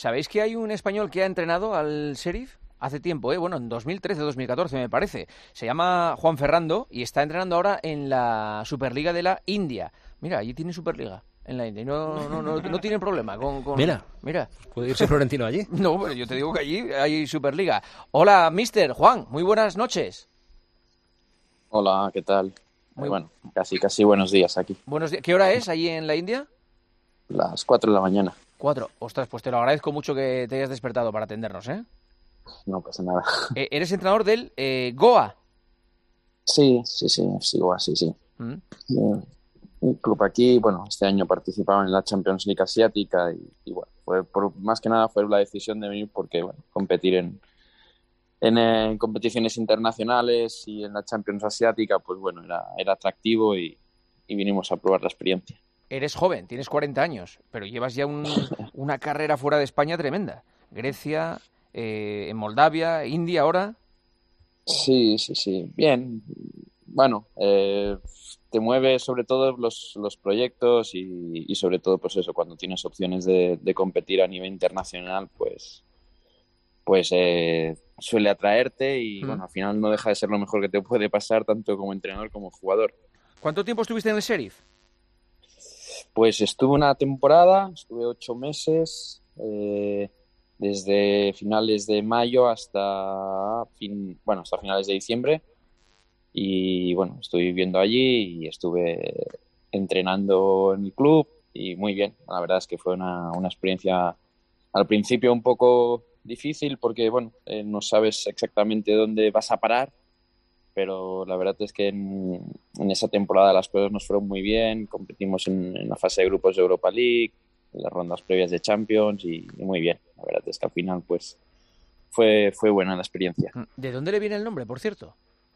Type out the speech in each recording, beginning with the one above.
¿Sabéis que hay un español que ha entrenado al Sheriff? Hace tiempo, bueno, en 2013-2014 me parece. Se llama Juan Ferrando y está entrenando ahora en la Superliga de la India. Mira, allí tiene Superliga en la India y no tienen problema con... Mira, Mira. ¿puede irse Florentino allí? No, pero yo te digo que allí hay Superliga. Hola, mister Juan, muy buenas noches. Hola, ¿qué tal? Muy Bueno, casi buenos días aquí. buenos días. ¿Qué hora es allí en la India? Las 4 de la mañana. 4. Ostras, pues te lo agradezco mucho que te hayas despertado para atendernos, ¿eh? No pasa nada. Eres entrenador del Goa. Sí, sigo así, sí. ¿Mm? Un club aquí, bueno, este año participaba en la Champions League asiática y bueno, más que nada fue la decisión de venir porque, bueno, competir en competiciones internacionales y en la Champions asiática, pues bueno, era atractivo y vinimos a probar la experiencia. Eres joven, tienes 40 años, pero llevas ya una carrera fuera de España tremenda. Grecia, en Moldavia, India ahora. Sí. Bien. Bueno, te mueve sobre todo los proyectos y sobre todo, pues eso, cuando tienes opciones de competir a nivel internacional, pues suele atraerte y bueno, al final no deja de ser lo mejor que te puede pasar tanto como entrenador como jugador. ¿Cuánto tiempo estuviste en el Sheriff? Pues estuve una temporada, estuve 8 meses, desde finales de mayo hasta finales de diciembre. Y bueno, estoy viviendo allí y estuve entrenando en el club y muy bien. La verdad es que fue una experiencia al principio un poco difícil porque bueno, no sabes exactamente dónde vas a parar, pero la verdad es que en esa temporada las cosas nos fueron muy bien. Competimos en la fase de grupos de Europa League, en las rondas previas de Champions y muy bien. La verdad es que al final pues fue buena la experiencia. ¿De dónde le viene el nombre, por cierto?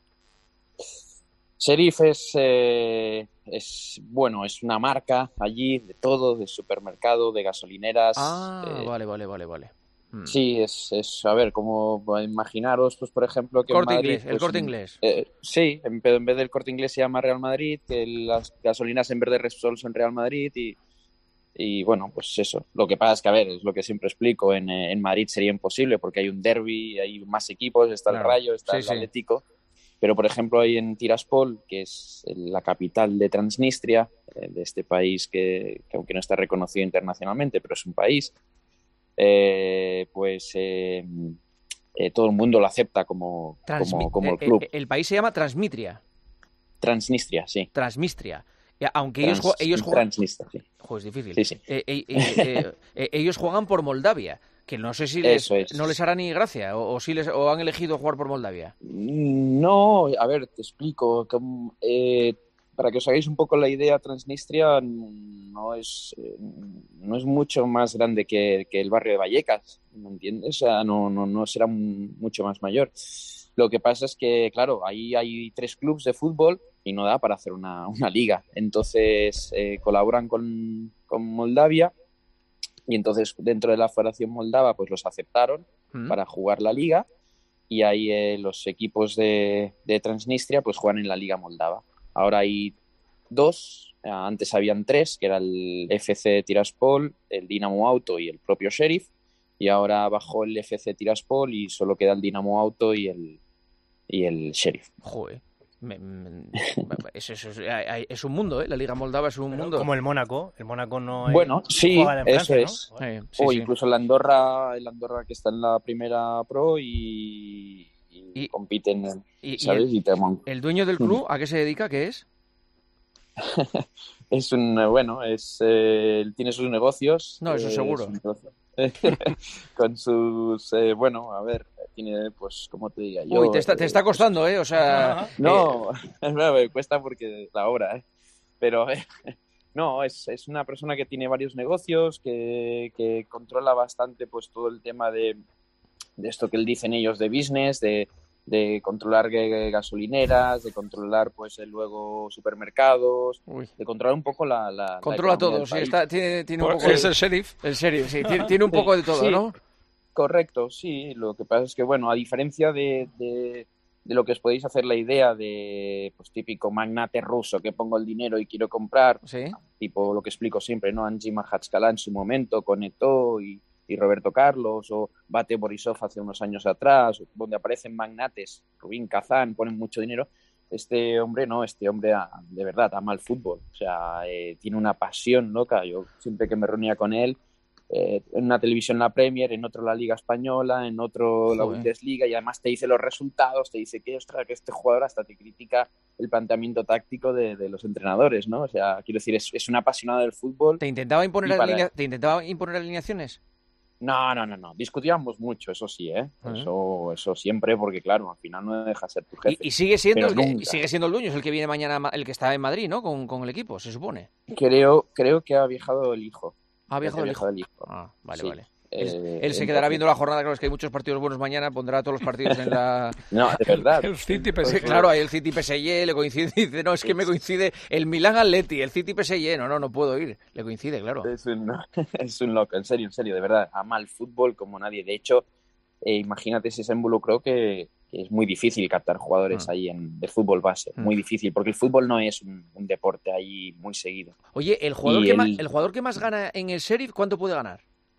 Sheriff es una marca allí de todo, de supermercado, de gasolineras. Ah, vale. Sí, a ver, como imaginaros, pues por ejemplo, que en Corte Madrid... Inglés, el Corte Inglés. Sí, en vez del Corte Inglés se llama Real Madrid, que las gasolinas en vez de Repsol son Real Madrid y bueno, pues eso. Lo que pasa es que, a ver, es lo que siempre explico, en Madrid sería imposible porque hay un derbi, hay más equipos, está el Claro. Rayo, está el Atlético. Pero, por ejemplo, hay en Tiraspol, que es la capital de Transnistria, de este país que aunque no está reconocido internacionalmente, pero es un país, todo el mundo lo acepta como el club. El país se llama Transmitria. Transnistria, sí. Transmistria. Aunque ellos juegan... Transnistria, sí. Joder, es difícil. Sí. Ellos juegan por Moldavia, que no sé si no les hará ni gracia, o han elegido jugar por Moldavia. No, a ver, te explico. Para que os hagáis un poco la idea, Transnistria no es mucho más grande que el barrio de Vallecas, ¿me entiendes? O sea, no será mucho más mayor. Lo que pasa es que, claro, ahí hay 3 clubes de fútbol y no da para hacer una liga. Entonces colaboran con Moldavia y entonces dentro de la Federación Moldava pues los aceptaron para jugar la liga y ahí los equipos de Transnistria pues juegan en la Liga Moldava. Ahora hay 2, antes habían 3, que era el FC Tiraspol, el Dinamo Auto y el propio Sheriff, y ahora bajó el FC Tiraspol y solo queda el Dinamo Auto y el Sheriff. Joder. Es un mundo, ¿eh? La Liga Moldava es un mundo. Como el Mónaco. El Mónaco no bueno, sí, juega en Francia, eso es. ¿no? Sí. Incluso el Andorra que está en la primera pro y compiten, ¿sabes? ¿El dueño del club a qué se dedica? ¿Qué es? Es tiene sus negocios. No, eso seguro. Con sus, a ver, tiene, pues, como te diga yo. Uy, te está costando, ¿eh? O sea... No, me cuesta porque la obra, ¿eh? Pero, no, es una persona que tiene varios negocios, que controla bastante, pues, todo el tema de esto que dicen ellos de business, de controlar gasolineras, de controlar pues luego supermercados, de controlar un poco la controla todo, sí, tiene un poco... Es el Sheriff. El Sheriff, sí, tiene un poco de todo, sí, ¿no? Correcto, sí. Lo que pasa es que, bueno, a diferencia de lo que os podéis hacer la idea de, pues, típico magnate ruso que pongo el dinero y quiero comprar, ¿sí? Tipo lo que explico siempre, ¿no? Anji Mahatskala en su momento, con Eto'o y Roberto Carlos, o Bate Borisov hace unos años atrás, donde aparecen magnates, Rubín Kazán, ponen mucho dinero. Este hombre no, de verdad ama el fútbol, o sea, tiene una pasión loca. Yo siempre que me reunía con él, en una televisión la Premier, en otro la Liga Española, en otro la Bundesliga, y además te dice los resultados, te dice que, ostras, que este jugador hasta te critica el planteamiento táctico de los entrenadores, ¿no? O sea, quiero decir, es un apasionado del fútbol. ¿Te intentaba imponer alineaciones? No. Discutíamos mucho, eso sí, ¿eh? Eso siempre, porque claro, al final no deja de ser tu jefe. Y sigue siendo el dueño, es el que viene mañana, el que está en Madrid, ¿no? Con el equipo, se supone. Creo que ha viajado el hijo. ¿Ha viajado el hijo? Ah, vale, sí. Vale. Él se quedará viendo la jornada, claro, es que hay muchos partidos buenos mañana, pondrá todos los partidos en la... No, de verdad. El City PSG. Claro, hay el City PSG, le coincide, dice, no, es que me coincide el Milán Atleti, el City PSG, no puedo ir, le coincide, claro. Es un loco, en serio, de verdad, ama el fútbol como nadie. De hecho, imagínate si se involucró que es muy difícil captar jugadores ahí de fútbol base, muy difícil, porque el fútbol no es un deporte ahí muy seguido. Oye, el jugador que más gana en el Sheriff, ¿cuánto puede ganar?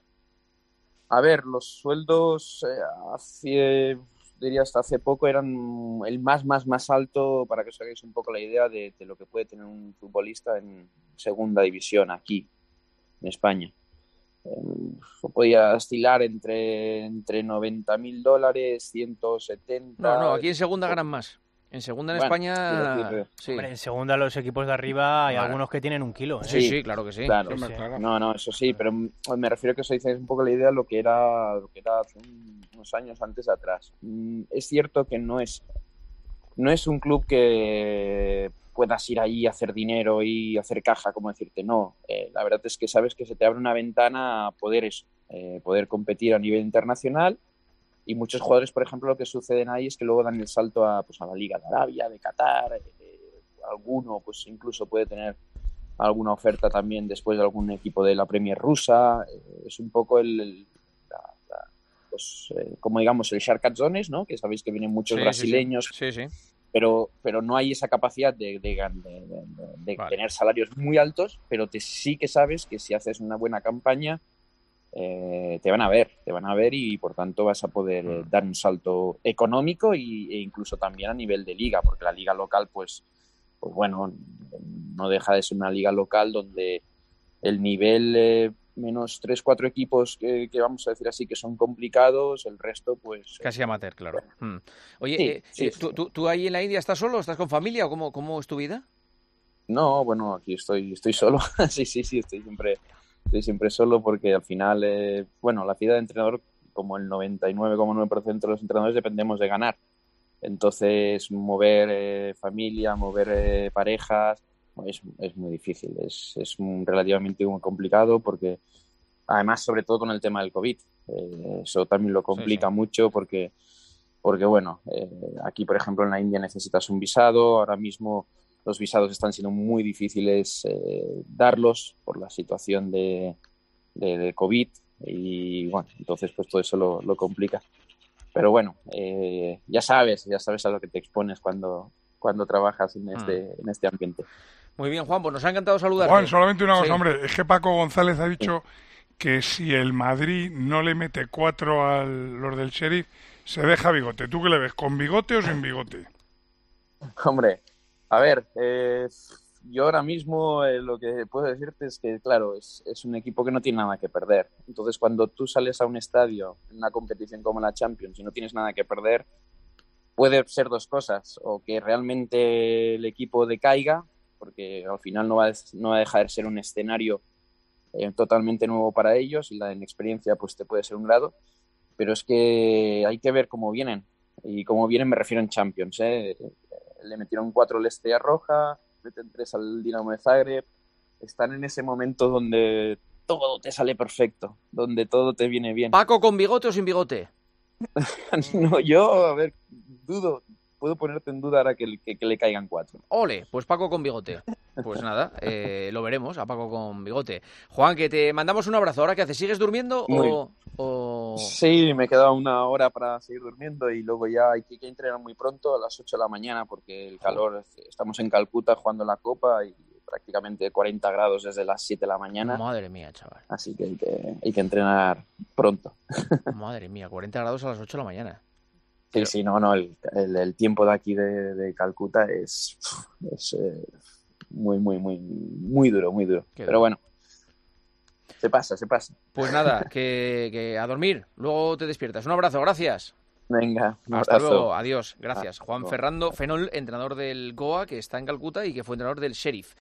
A ver, los sueldos diría hasta hace poco eran el más alto, para que os hagáis un poco la idea de lo que puede tener un futbolista en segunda división aquí, en España. Podía oscilar entre $90,000, 170. No, aquí en segunda ganan más. En segunda en España... Sí. Hombre, en segunda los equipos de arriba hay algunos que tienen 1 kilo. ¿eh? Sí, claro que sí. Claro. No, eso sí, pero me refiero a que os hacéis un poco la idea de lo que era hace unos años antes atrás. Es cierto que no es un club que puedas ir ahí a hacer dinero y hacer caja, como decirte, no. La verdad es que sabes que se te abre una ventana a poder competir a nivel internacional. Y muchos jugadores, por ejemplo, lo que sucede ahí es que luego dan el salto a la Liga de Arabia, de Qatar. Alguno pues incluso puede tener alguna oferta también después de algún equipo de la Premier rusa. Es un poco como digamos el Shark Zones, ¿no? Que sabéis que vienen muchos brasileños. Sí. Pero no hay esa capacidad de tener salarios muy altos, pero sí que sabes que si haces una buena campaña te van a ver y por tanto vas a poder dar un salto económico e incluso también a nivel de liga, porque la liga local pues bueno, no deja de ser una liga local donde el nivel menos 3-4 equipos que vamos a decir así que son complicados, el resto pues... Casi amateur, claro. Oye, sí. ¿Tú ahí en la India estás solo? ¿Estás con familia o cómo es tu vida? No, bueno, aquí estoy solo. sí, estoy siempre solo porque al final, la vida de entrenador, como el 99,9% de los entrenadores, dependemos de ganar. Entonces, mover familia, mover parejas, es muy difícil. Es relativamente muy complicado porque, además, sobre todo con el tema del COVID, eso también lo complica mucho porque aquí, por ejemplo, en la India necesitas un visado. Ahora mismo los visados están siendo muy difíciles darlos por la situación de COVID y bueno, entonces pues todo eso lo complica. Pero bueno, ya sabes a lo que te expones cuando trabajas en este ambiente. Muy bien, Juan, pues nos ha encantado saludarte. Juan, solamente una cosa, hombre, es que Paco González ha dicho que si el Madrid no le mete 4 a los del Sheriff, se deja bigote. ¿Tú qué le ves, con bigote o sin bigote? Hombre, a ver, yo ahora mismo lo que puedo decirte es que, claro, es un equipo que no tiene nada que perder. Entonces, cuando tú sales a un estadio en una competición como la Champions y no tienes nada que perder, puede ser 2 cosas. O que realmente el equipo decaiga, porque al final no va a dejar de ser un escenario totalmente nuevo para ellos y la inexperiencia pues te puede ser un grado. Pero es que hay que ver cómo vienen. Y cómo vienen me refiero en Champions, Le metieron 4 al Estrella Roja, meten 3 al Dinamo de Zagreb. Están en ese momento donde todo te sale perfecto, donde todo te viene bien. ¿Paco con bigote o sin bigote? No, yo, a ver, puedo ponerte en duda ahora que le caigan 4. Ole, pues Paco con bigote. Pues nada, lo veremos a Paco con bigote. Juan, que te mandamos un abrazo. ¿Ahora qué haces? ¿Sigues durmiendo o...? Sí, me queda 1 hora para seguir durmiendo y luego ya hay que entrenar muy pronto, a las 8 de la mañana, porque el calor, estamos en Calcuta jugando la Copa y prácticamente 40 grados desde las 7 de la mañana. Madre mía, chaval. Así que hay que entrenar pronto. Madre mía, 40 grados a las 8 de la mañana. Sí, no, el tiempo de aquí de Calcuta es muy, muy, muy, muy duro, muy duro. Pero bueno, se pasa. Pues nada, que a dormir, luego te despiertas. Un abrazo, gracias. Venga, un Hasta abrazo. luego, adiós, gracias. Juan luego. Ferrando Fenol, entrenador del Goa, que está en Calcuta y que fue entrenador del Sheriff.